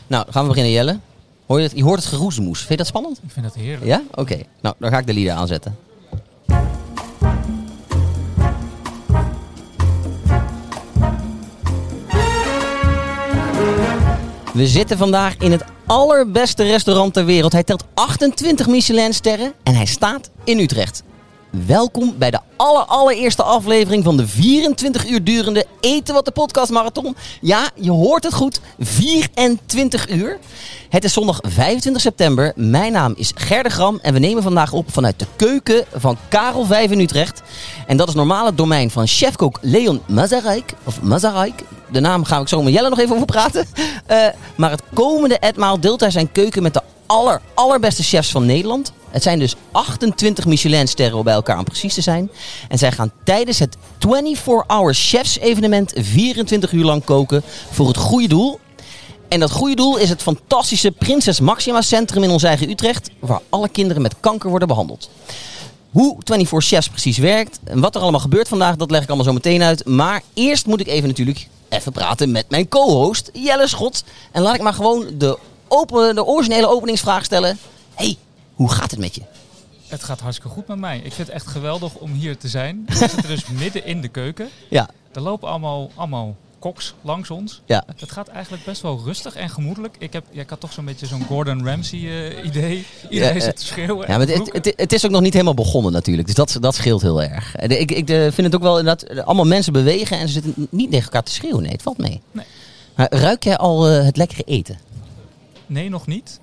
Nou, dan gaan we beginnen, Jelle. Hoor je het? Je hoort het geroezemoes. Vind je dat spannend? Ik vind dat heerlijk. Ja? Oké. Nou, dan ga ik de lieden aanzetten. We zitten vandaag in het allerbeste restaurant ter wereld. Hij telt 28 Michelinsterren en hij staat in Utrecht. Welkom bij de allereerste aflevering van de 24 uur durende Eten Wat de Podcast Marathon. Ja, je hoort het goed, 24 uur. Het is zondag 25 september. Mijn naam is Ger de Gram en we nemen vandaag op vanuit de keuken van Karel V in Utrecht. En dat is normaal het domein van chefkok Leon Mazarijk. De naam ga ik zo met Jelle nog even over praten. Maar het komende etmaal deelt hij zijn keuken met de allerbeste chefs van Nederland. Het zijn dus 28 Michelinsterren bij elkaar om precies te zijn. En zij gaan tijdens het 24-hour chefs evenement 24 uur lang koken voor het goede doel. En dat goede doel is het fantastische Prinses Maxima Centrum in ons eigen Utrecht, waar alle kinderen met kanker worden behandeld. Hoe 24 Chefs precies werkt en wat er allemaal gebeurt vandaag, dat leg ik allemaal zo meteen uit. Maar eerst moet ik even praten met mijn co-host Jelle Schot. En laat ik maar gewoon de originele openingsvraag stellen. Hey, hoe gaat het met je? Het gaat hartstikke goed met mij. Ik vind het echt geweldig om hier te zijn. We zitten dus midden in de keuken. Ja. Er lopen allemaal koks langs ons. Ja. Het gaat eigenlijk best wel rustig en gemoedelijk. Ik had toch zo'n beetje zo'n Gordon Ramsay idee. Iedereen zit te schreeuwen. Ja, maar het is ook nog niet helemaal begonnen natuurlijk. Dus dat scheelt heel erg. Ik vind het ook wel inderdaad allemaal mensen bewegen en ze zitten niet tegen elkaar te schreeuwen. Nee, het valt mee. Nee. Maar ruik jij al het lekkere eten? Nee, nog niet.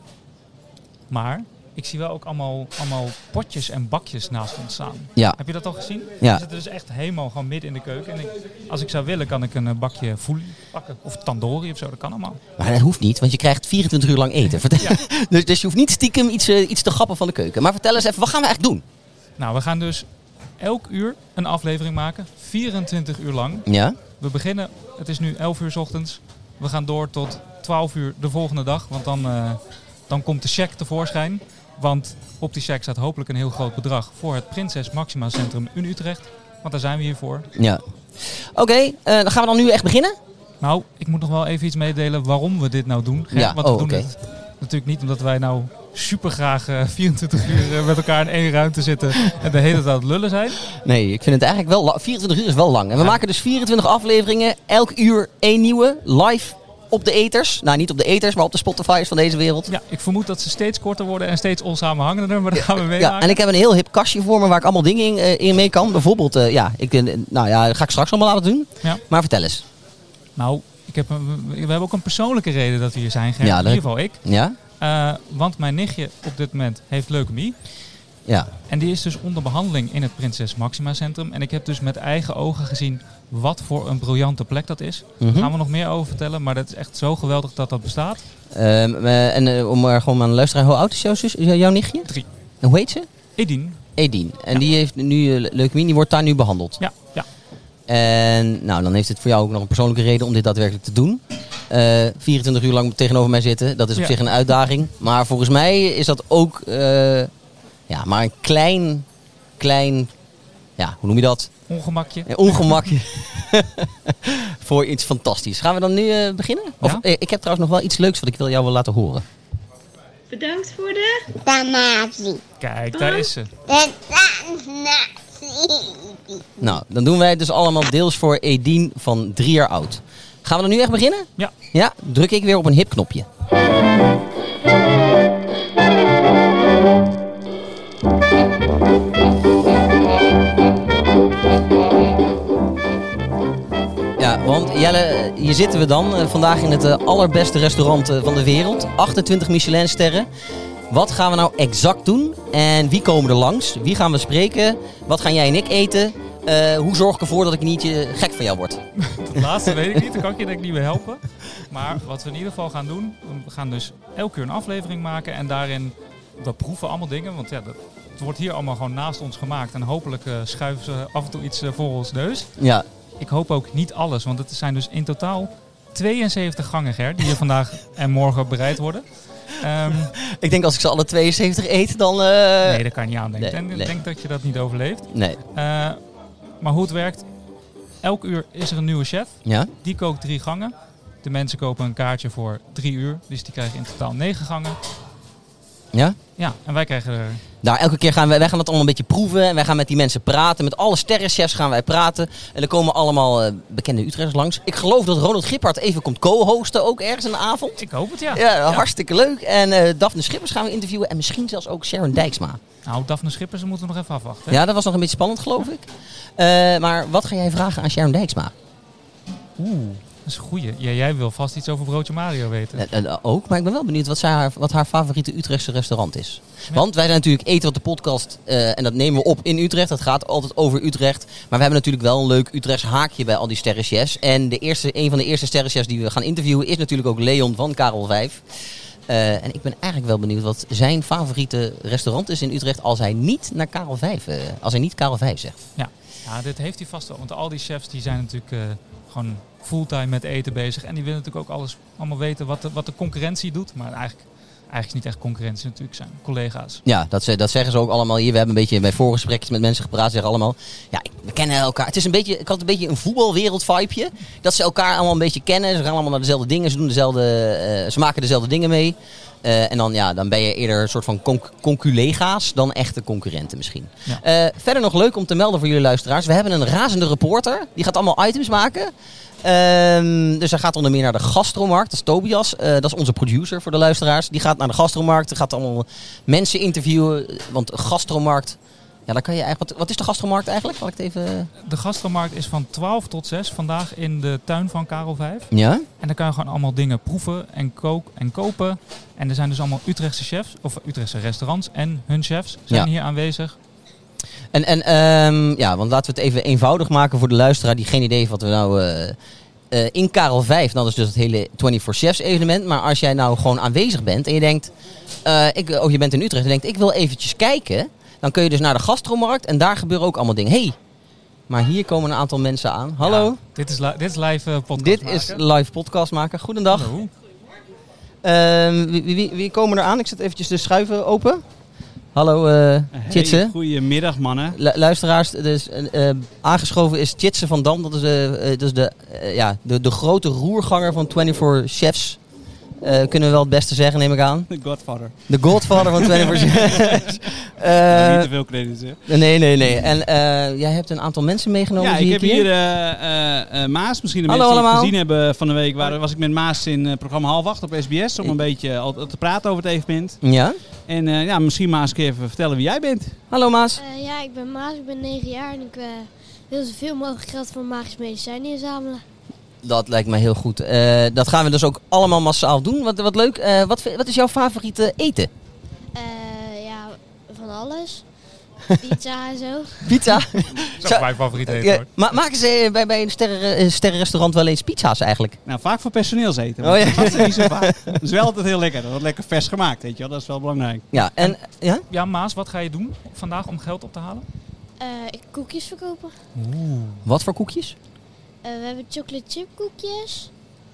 Maar ik zie wel ook allemaal potjes en bakjes naast ons staan. Ja. Heb je dat al gezien? Ja. We zitten dus echt helemaal gewoon midden in de keuken. En als ik zou willen, kan ik een bakje fouli pakken. Of tandoori of zo, dat kan allemaal. Maar dat hoeft niet, want je krijgt 24 uur lang eten. Ja. Dus je hoeft niet stiekem iets te grappen van de keuken. Maar vertel eens even, wat gaan we echt doen? Nou, we gaan dus elk uur een aflevering maken. 24 uur lang. Ja. We beginnen, het is nu 11 uur 's ochtends. We gaan door tot 12 uur de volgende dag. Want dan komt de cheque tevoorschijn. Want op die cheque staat hopelijk een heel groot bedrag voor het Prinses Maxima Centrum in Utrecht. Want daar zijn we hier voor. Ja. Oké, dan gaan we dan nu echt beginnen? Nou, ik moet nog wel even iets meedelen waarom we dit nou doen. Ja. Want we doen het natuurlijk niet omdat wij nou super graag 24 uur met elkaar in één ruimte zitten en de hele tijd aan het lullen zijn. Nee, ik vind het eigenlijk wel 24 uur is wel lang. En we maken dus 24 afleveringen, elk uur één nieuwe, live op de eters. Nou, niet op de eters, maar op de Spotify's van deze wereld. Ja, ik vermoed dat ze steeds korter worden en steeds onsamenhangender, maar dat gaan we meemaken. Ja, en ik heb een heel hip kastje voor me waar ik allemaal dingen in mee kan. Bijvoorbeeld, dat ga ik straks allemaal laten doen. Ja. Maar vertel eens. Nou, we hebben ook een persoonlijke reden dat we hier zijn, Ger. Ja, in ieder geval ik. Ja? Want mijn nichtje op dit moment heeft leukemie. Ja. En die is dus onder behandeling in het Prinses Maxima Centrum. En ik heb dus met eigen ogen gezien wat voor een briljante plek dat is. Daar gaan we nog meer over vertellen, maar dat is echt zo geweldig dat dat bestaat. Om gewoon maar een luisteraar, hoe oud is jouw nichtje? 3. En hoe heet ze? Edine. En die heeft nu leukemie, die wordt daar nu behandeld. Ja. En nou, dan heeft het voor jou ook nog een persoonlijke reden om dit daadwerkelijk te doen. 24 uur lang tegenover mij zitten, dat is op zich een uitdaging. Maar volgens mij is dat ook maar een klein, hoe noem je dat? Ongemakje. Een ongemakje voor iets fantastisch. Gaan we dan nu beginnen? Of, ik heb trouwens nog wel iets leuks wat ik jou wil laten horen. Bedankt voor de Danatie. Kijk, daar is ze. Nou, dan doen wij het dus allemaal deels voor Edine van 3 jaar oud. Gaan we dan nu echt beginnen? Ja. Ja, druk ik weer op een hip knopje. Ja, want Jelle, hier zitten we dan vandaag in het allerbeste restaurant van de wereld. 28 Michelinsterren. Wat gaan we nou exact doen? En wie komen er langs? Wie gaan we spreken? Wat gaan jij en ik eten? Hoe zorg ik ervoor dat ik niet gek van jou word? Dat laatste weet ik niet, daar kan ik je denk ik niet meer helpen. Maar wat we in ieder geval gaan doen, we gaan dus elke keer een aflevering maken. En daarin, we proeven allemaal dingen. Want het wordt hier allemaal gewoon naast ons gemaakt. En hopelijk schuiven ze af en toe iets voor ons neus. Ja. Ik hoop ook niet alles, want het zijn dus in totaal 72 gangen, Ger, die hier vandaag en morgen bereid worden. Ik denk als ik ze alle 72 eet, dan... Nee, dat kan je niet aandenken. Nee. Ik denk dat je dat niet overleeft. Nee. Maar hoe het werkt, elk uur is er een nieuwe chef. Ja? Die kookt 3 gangen. De mensen kopen een kaartje voor 3 uur. Dus die krijgen in totaal 9 gangen. Ja? Ja, en wij krijgen er... Nou, elke keer gaan wij gaan dat allemaal een beetje proeven. En wij gaan met die mensen praten. Met alle sterrenchefs gaan wij praten. En er komen allemaal bekende Utrechters langs. Ik geloof dat Ronald Gippard even komt co-hosten ook ergens een avond. Ik hoop het, ja. Ja, hartstikke leuk. En Daphne Schippers gaan we interviewen. En misschien zelfs ook Sharon Dijksma. Nou, Daphne Schippers moeten we nog even afwachten. Ja, dat was nog een beetje spannend, geloof ik. Maar wat ga jij vragen aan Sharon Dijksma? Dat is een goeie. Ja, jij wil vast iets over Broodje Mario weten. Ook, maar ik ben wel benieuwd wat haar favoriete Utrechtse restaurant is. Ja. Want wij zijn natuurlijk Eten wat de podcast en dat nemen we op in Utrecht. Dat gaat altijd over Utrecht. Maar we hebben natuurlijk wel een leuk Utrechts haakje bij al die sterrenchefs. En een van de eerste sterrenchefs die we gaan interviewen is natuurlijk ook Leon van Karel 5. En ik ben eigenlijk wel benieuwd wat zijn favoriete restaurant is in Utrecht als hij niet naar Karel 5, als hij niet Karel 5 zegt. Ja, dit heeft hij vast wel. Want al die chefs die zijn natuurlijk gewoon fulltime met eten bezig. En die willen natuurlijk ook allemaal weten wat de concurrentie doet. Maar eigenlijk is niet echt concurrentie natuurlijk, zijn collega's. Ja, dat zeggen ze ook allemaal hier. We hebben een beetje bij voorgesprekjes met mensen gepraat. Ze zeggen allemaal, ja, we kennen elkaar. Het is ik had een beetje een voetbalwereld-vibeje. Dat ze elkaar allemaal een beetje kennen. Ze gaan allemaal naar dezelfde dingen. Ze maken dezelfde dingen mee. En dan ben je eerder een soort van conculega's dan echte concurrenten misschien. Ja. Verder nog leuk om te melden voor jullie luisteraars. We hebben een razende reporter. Die gaat allemaal items maken. Dus hij gaat onder meer naar de Gastromarkt. Dat is Tobias. Dat is onze producer voor de luisteraars. Die gaat naar de Gastromarkt. Die gaat allemaal mensen interviewen. Want Gastromarkt... Ja, dan kan je eigenlijk... Wat is de Gastromarkt eigenlijk? Zal ik het even... De Gastromarkt is van 12 tot 6 vandaag in de tuin van Karel 5. Ja? En dan kan je gewoon allemaal dingen proeven en kopen. En er zijn dus allemaal Utrechtse chefs, of Utrechtse restaurants en hun chefs zijn hier aanwezig. Want laten we het even eenvoudig maken voor de luisteraar die geen idee heeft wat we nou... in Karel 5, dat is dus het hele 24 Chefs evenement. Maar als jij nou gewoon aanwezig bent en je denkt... je bent in Utrecht en denkt, ik wil eventjes kijken... Dan kun je dus naar de Gastromarkt en daar gebeuren ook allemaal dingen. Hey, maar hier komen een aantal mensen aan. Hallo. Ja, dit is live podcast Dit maken. is live podcast maken. Goedendag. Hallo. Wie komen er aan? Ik zet eventjes de schuiven open. Hallo, Tjitse. Hey, goedemiddag mannen. Luisteraars, dus, aangeschoven is Tjitse van Dam. Dat is de grote roerganger van 24 Chefs. Kunnen we wel het beste zeggen, neem ik aan. De Godfather. De Godfather van 24 Chefs. Niet te veel credits, hè? Nee. En jij hebt een aantal mensen meegenomen. Ja, ik heb hier Maas. Misschien de mensen die het gezien hebben van de week. Was ik met Maas in het programma 7:30 op SBS. Om een beetje te praten over het evenement. Ja. En misschien Maas, kun je even vertellen wie jij bent. Hallo Maas. Ik ben Maas. Ik ben 9 jaar. En ik wil zoveel mogelijk geld voor magisch medicijnen inzamelen. Dat lijkt mij heel goed. Dat gaan we dus ook allemaal massaal doen. Wat leuk. Wat is jouw favoriete eten? Van alles. Pizza en zo. Pizza? Dat is mijn favoriete eten, hoor. Maken ze bij een sterrenrestaurant wel eens pizza's eigenlijk? Nou, vaak voor personeelseten. Oh, ja. Dat is niet zo vaak. Dat is wel altijd heel lekker. Dat wordt lekker vers gemaakt, weet je wel. Dat is wel belangrijk. Ja, Ja, Maas, wat ga je doen vandaag om geld op te halen? Koekjes verkopen. Wat voor koekjes? We hebben chocolate chip koekjes.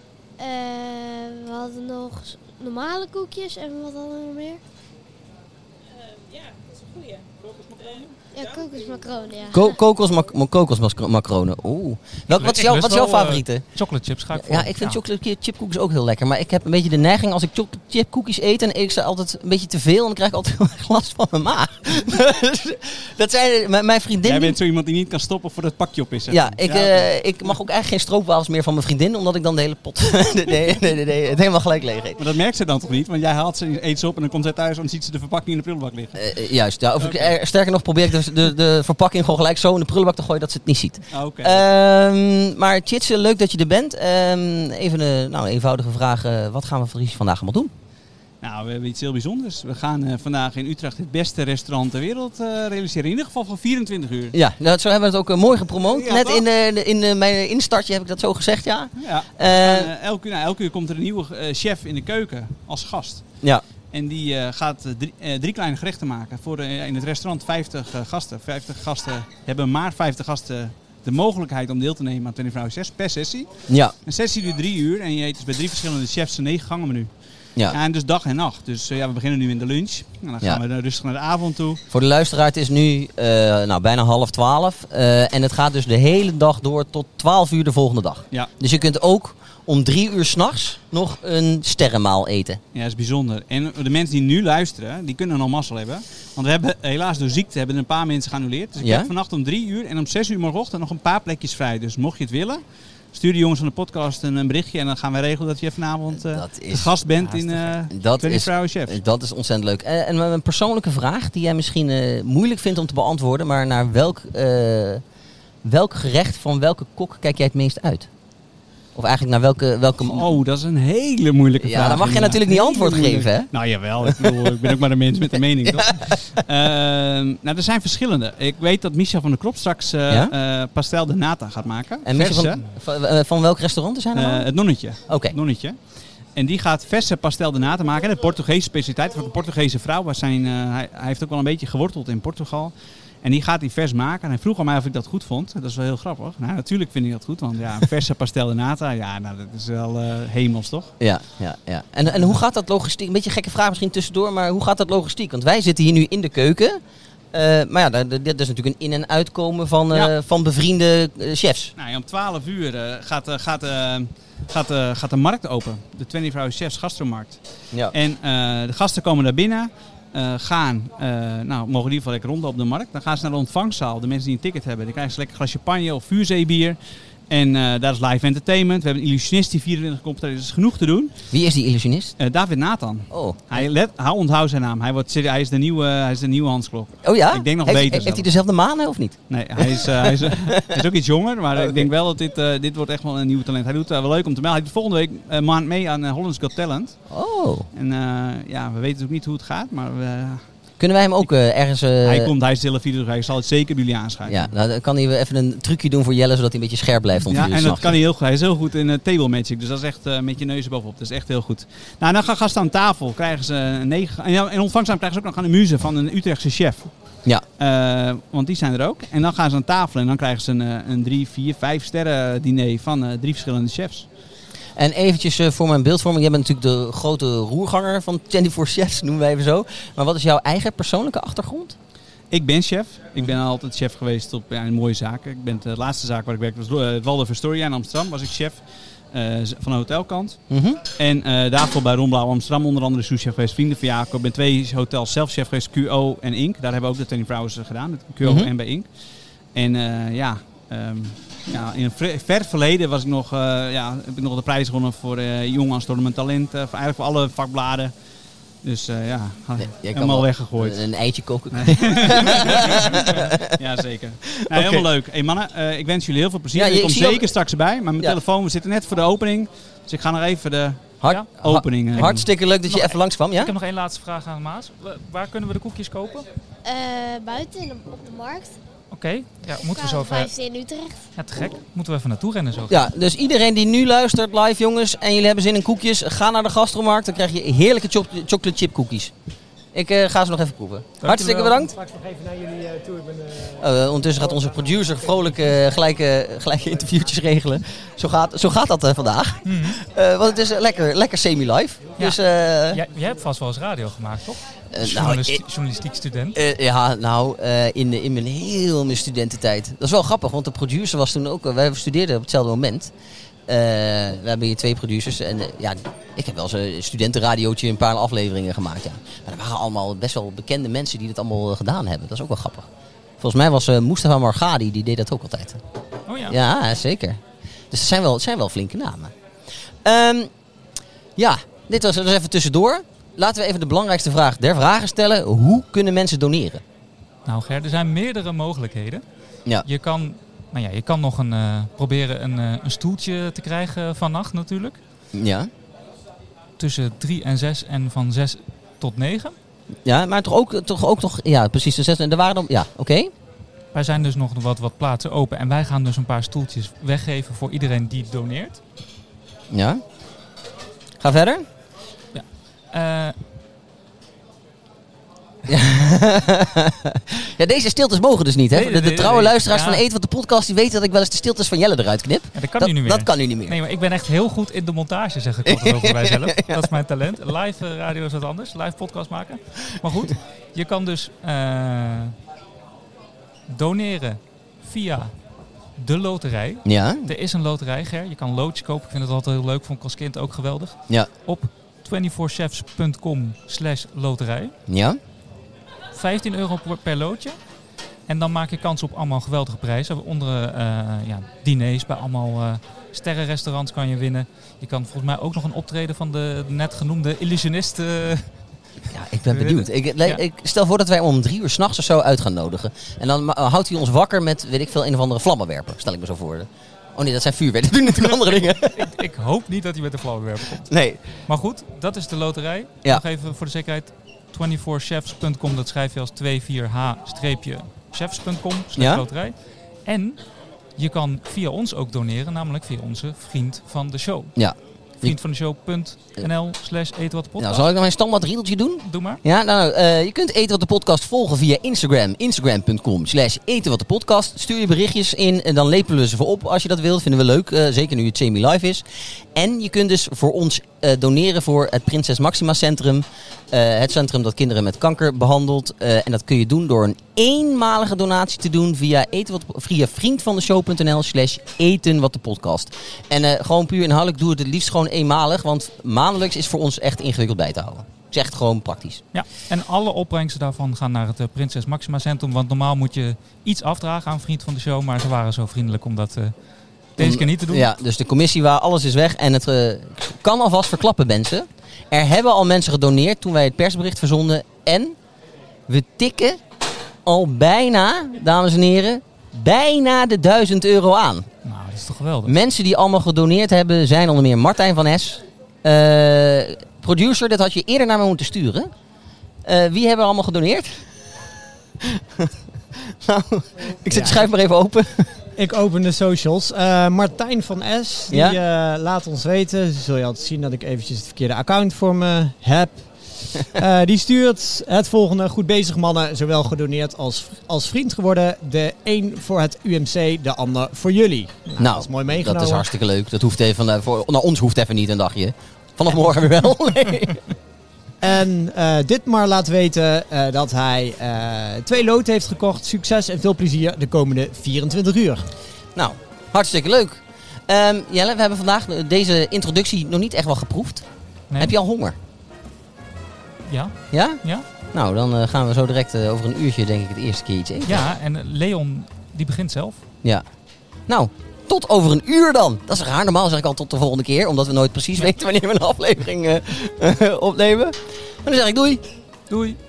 We hadden nog normale koekjes. En wat hadden we nog meer? Dat is een goeie. Kokosmacronen, ja. Kokosmacronen. Oeh. Wat is jouw favoriete? Chocolate chips ga ik voor. Ja, ik vind chocolate chip cookies ook heel lekker. Maar ik heb een beetje de neiging als ik chocolate chip cookies eet... en eet ik ze altijd een beetje te veel... en dan krijg ik altijd heel erg last van mijn maag. Dat zijn mijn vriendin... Jij bent zo iemand die niet kan stoppen voordat het pakje op is. Hè? Ja, ik mag ook eigenlijk geen stroopwafels meer van mijn vriendin... omdat ik dan de hele pot het helemaal gelijk leeg eet. Maar dat merkt ze dan toch niet? Want jij haalt ze, eet ze op en dan komt zij thuis... en dan ziet ze de verpakking in de prullenbak liggen. Juist. Ja, sterker nog probeer ik de verpakking gewoon gelijk zo in de prullenbak te gooien... dat ze het niet ziet. Okay. Maar Tjitse, leuk dat je er bent. Even een eenvoudige vraag. Wat gaan we vandaag allemaal doen? Nou, we hebben iets heel bijzonders. We gaan vandaag in Utrecht het beste restaurant ter wereld realiseren. In ieder geval voor 24 uur. Ja, zo hebben we het ook mooi gepromoot. Ja, net in mijn instartje heb ik dat zo gezegd, ja. Elke uur komt er een nieuwe chef in de keuken als gast. Ja. En die gaat drie kleine gerechten maken voor in het restaurant 50 gasten. 50 gasten hebben maar 50 gasten de mogelijkheid om deel te nemen aan 24 Chefs per sessie. Ja. Een sessie duurt 3 uur en je eet dus bij 3 verschillende chefs een 9 gangen menu. Ja. En dus dag en nacht. Dus we beginnen nu in de lunch. En dan gaan we rustig naar de avond toe. Voor de luisteraar, het is nu bijna 11:30. En het gaat dus de hele dag door tot 12 uur de volgende dag. Ja. Dus je kunt ook om 3 uur 's nachts nog een sterrenmaal eten. Ja, dat is bijzonder. En de mensen die nu luisteren, die kunnen nog mazzel hebben. Want we hebben helaas door ziekte hebben een paar mensen geannuleerd. Dus ik heb vannacht om 3 uur en om 6 uur morgenochtend nog een paar plekjes vrij. Dus mocht je het willen, stuur de jongens van de podcast een berichtje. En dan gaan we regelen dat je vanavond de gast bent in 24 Hour Chef. Dat is ontzettend leuk. En een persoonlijke vraag die jij misschien moeilijk vindt om te beantwoorden. Maar naar welk gerecht van welke kok kijk jij het meest uit? Of eigenlijk naar welke... Oh, dat is een hele moeilijke vraag. Ja, dan mag je natuurlijk niet antwoord geven, hè? Nou jawel, ik ben ook maar een mens met een mening, toch? Nou, er zijn verschillende. Ik weet dat Micha van der Krop straks pastel de nata gaat maken. En Micha van welk restaurant zijn er? Het Nonnetje. Oké. Nonnetje. En die gaat verse pastel de nata maken. De Portugese specialiteit van een Portugese vrouw. Hij heeft ook wel een beetje geworteld in Portugal. En die gaat hij vers maken. En hij vroeg aan mij of ik dat goed vond. Dat is wel heel grappig. Nou, natuurlijk vind ik dat goed. Want ja, verse pastel de nata, ja, nou, dat is wel hemels, toch? Ja. En hoe gaat dat logistiek? Een beetje een gekke vraag misschien tussendoor, maar hoe gaat dat logistiek? Want wij zitten hier nu in de keuken. Maar ja, dat is natuurlijk een in- en uitkomen van bevriende chefs. Nou, om 12 uur gaat de markt open. De 24 Hour Chefs gastromarkt. Ja. En de gasten komen daar binnen. Mogen in ieder geval lekker rondlopen op de markt. Dan gaan ze naar de ontvangstzaal. De mensen die een ticket hebben, die krijgen ze lekker glas champagne of vuurzeebier. En daar is live entertainment. We hebben een illusionist die 24 komt. Er is genoeg te doen. Wie is die illusionist? David Nathan. Oh. Onthoud zijn naam. Hij is de nieuwe Hans Klok. Oh ja? Ik denk nog beter. Heeft hij dezelfde manen of niet? Nee, hij is ook iets jonger. Maar ik denk wel dat dit wordt echt wel een nieuw talent. Hij doet wel leuk om te melden. Hij doet volgende week maand mee aan Holland's Got Talent. Oh. En we weten ook niet hoe het gaat. Maar kunnen wij hem ook ergens... Hij is zelf video, hij zal het zeker bij jullie aanschrijven. Ja, nou, dan kan hij even een trucje doen voor Jelle, zodat hij een beetje scherp blijft. Ja, en dat kan hij heel goed. Hij is heel goed in table magic, dus dat is echt met je neus bovenop. Dat is echt heel goed. Nou, dan gaan gasten aan tafel, krijgen ze 9... En in ontvangst krijgen ze ook nog een muze van een Utrechtse chef. Ja. Want die zijn er ook. En dan gaan ze aan tafel en dan krijgen ze een 3, 4, 5 sterren diner van 3 verschillende chefs. En eventjes voor mijn beeldvorming. Jij bent natuurlijk de grote roerganger van 24 Chefs, noemen wij even zo. Maar wat is jouw eigen persoonlijke achtergrond? Ik ben chef. Ik ben altijd chef geweest op een mooie zaken. Ik ben de laatste zaak waar ik werkte was het Waldorf Astoria in Amsterdam. Was ik chef van de hotelkant. Mm-hmm. En daarvoor bij Ron Blauw Amsterdam onder andere souschef geweest. Vrienden van Jacob. Ik ben 2 hotels zelf chef geweest. QO en Ink. Daar hebben we ook de 24 Hours gedaan. Met QO en bij Ink. En in een ver verleden heb ik nog de prijs gewonnen voor Jong als Stormend Talent. Eigenlijk voor alle vakbladen. Dus helemaal weggegooid. Een eitje koken. Ja, zeker. Nou, helemaal leuk. Hey mannen, ik wens jullie heel veel plezier. Ik kom zeker straks bij. Maar mijn telefoon, we zitten net voor de opening. Dus ik ga nog even de opening. Hartstikke leuk dat je even langskwam. Ja? Ik heb nog 1 laatste vraag aan Maas. Waar kunnen we de koekjes kopen? Buiten op de markt. Oké, moeten we zo even... 15 in Utrecht. Ja, te gek. Moeten we even naartoe rennen zo. Ja, dus iedereen die nu luistert live, jongens, en jullie hebben zin in koekjes, ga naar de gastromarkt. Dan krijg je heerlijke chocolate chip koekjes. Ik ga ze nog even proeven. Hartstikke bedankt. Straks nog even naar jullie toe. Ondertussen gaat onze producer vrolijk gelijke interviewtjes regelen. Zo gaat dat vandaag. Mm-hmm. Want het is lekker semi-live. Ja. Dus, jij hebt vast wel eens radio gemaakt, toch? Journalistiek student. In mijn studententijd. Dat is wel grappig, want de producer was toen ook... Wij studeerden op hetzelfde moment. We hebben hier 2 producers. En ik heb wel eens een studentenradiootje een paar afleveringen gemaakt. Ja. Maar er waren allemaal best wel bekende mensen die dit allemaal gedaan hebben. Dat is ook wel grappig. Volgens mij was Mustafa Margadi, die deed dat ook altijd. Oh ja? Ja, zeker. Dus het zijn wel flinke namen. Dit was dus even tussendoor. Laten we even de belangrijkste vraag der vragen stellen. Hoe kunnen mensen doneren? Nou Ger, er zijn meerdere mogelijkheden. Ja. Je kan nog proberen een stoeltje te krijgen vannacht natuurlijk. Ja. Tussen 3 en 6 en van 6 tot 9. Ja, maar toch ook nog... Ja, precies. De 6 en er waren dan... Ja, oké. Wij zijn dus nog wat plaatsen open. En wij gaan dus een paar stoeltjes weggeven voor iedereen die doneert. Ja. Ga verder. Ja. Ja, deze stiltes mogen dus niet. Hè? De trouwe luisteraars van Eet Wat de podcast, die weten dat ik wel eens de stiltes van Jelle eruit knip. Ja, dat kan nu niet meer. Dat kan nu niet meer. Nee, maar ik ben echt heel goed in de montage, zeg ik altijd over mijzelf. Ja. Dat is mijn talent. Live radio is wat anders. Live podcast maken. Maar goed, je kan dus doneren via de loterij. Ja. Er is een loterij, Ger. Je kan loodjes kopen. Ik vind het altijd heel leuk. Vond ik als kind ook geweldig. Ja. Op 24chefs.com/loterij. Ja. €15 per loodje. En dan maak je kans op allemaal geweldige prijzen. Onder diners bij allemaal sterrenrestaurants kan je winnen. Je kan volgens mij ook nog een optreden van de net genoemde illusionist. Ja, ik ben benieuwd. Ik stel voor dat wij om 3 uur 's nachts of zo uit gaan nodigen. En dan houdt hij ons wakker met, weet ik veel, een of andere vlammenwerper. Stel ik me zo voor. Oh nee, dat zijn vuurwerken. Dat doen natuurlijk andere dingen. Ik hoop niet dat hij met de vlammenwerper komt. Nee. Maar goed, dat is de loterij. Ja. Nog even voor de zekerheid. 24chefs.com, dat schrijf je als 24h-chefs.com/loterij. En je kan via ons ook doneren, namelijk via onze vriend van de show. Ja. Vriendvandeshow.nl/etenwatdepodcast. Nou, zal ik nog een standaard riedeltje doen? Doe maar. Ja, je kunt Eten Wat de Podcast volgen via Instagram. Instagram.com/etenwatdepodcast. Stuur je berichtjes in en dan lepelen we ze voor op als je dat wilt. Vinden we leuk, zeker nu het semi-live is. En je kunt dus voor ons doneren voor het Prinses Maxima Centrum. Het centrum dat kinderen met kanker behandelt. En dat kun je doen door een eenmalige donatie te doen via vriendvandeshow.nl/etenwatdepodcast. En gewoon puur inhoudelijk doe het liefst gewoon eenmalig. Want maandelijks is voor ons echt ingewikkeld bij te houden. Ik zeg het gewoon praktisch. Ja, en alle opbrengsten daarvan gaan naar het Prinses Maxima Centrum. Want normaal moet je iets afdragen aan Vriend van de Show. Maar ze waren zo vriendelijk om dat deze keer niet te doen. Ja, dus de commissie waar alles is weg. En het kan alvast verklappen, mensen. Er hebben al mensen gedoneerd toen wij het persbericht verzonden. En we tikken al bijna, dames en heren, bijna de €1000 aan. Nou, dat is toch geweldig. Mensen die allemaal gedoneerd hebben zijn onder meer Martijn van Es. Producer, dat had je eerder naar me moeten sturen. Wie hebben allemaal gedoneerd? Nou, ik zet de schuif maar even open. Ik open de socials. Martijn van S. Die laat ons weten. Zul je altijd zien dat ik eventjes het verkeerde account voor me heb. Die stuurt het volgende. Goed bezig mannen. Zowel gedoneerd als vriend geworden. De een voor het UMC. De ander voor jullie. Nou, dat is mooi meegenomen. Dat is hartstikke leuk. Dat hoeft even, naar ons hoeft even niet een dagje. Vanaf morgen weer wel. Nee. En Ditmar laat weten dat hij 2 loten heeft gekocht. Succes en veel plezier de komende 24 uur. Nou, hartstikke leuk. Jelle, we hebben vandaag deze introductie nog niet echt wel geproefd. Nee. Heb je al honger? Ja. Ja? Ja. Nou, dan gaan we zo direct over een uurtje denk ik het eerste keer iets eten. Ja, en Leon die begint zelf. Ja. Nou, tot over een uur dan. Dat is raar. Normaal zeg ik al tot de volgende keer. Omdat we nooit precies weten wanneer we een aflevering opnemen. Maar dan zeg ik doei. Doei.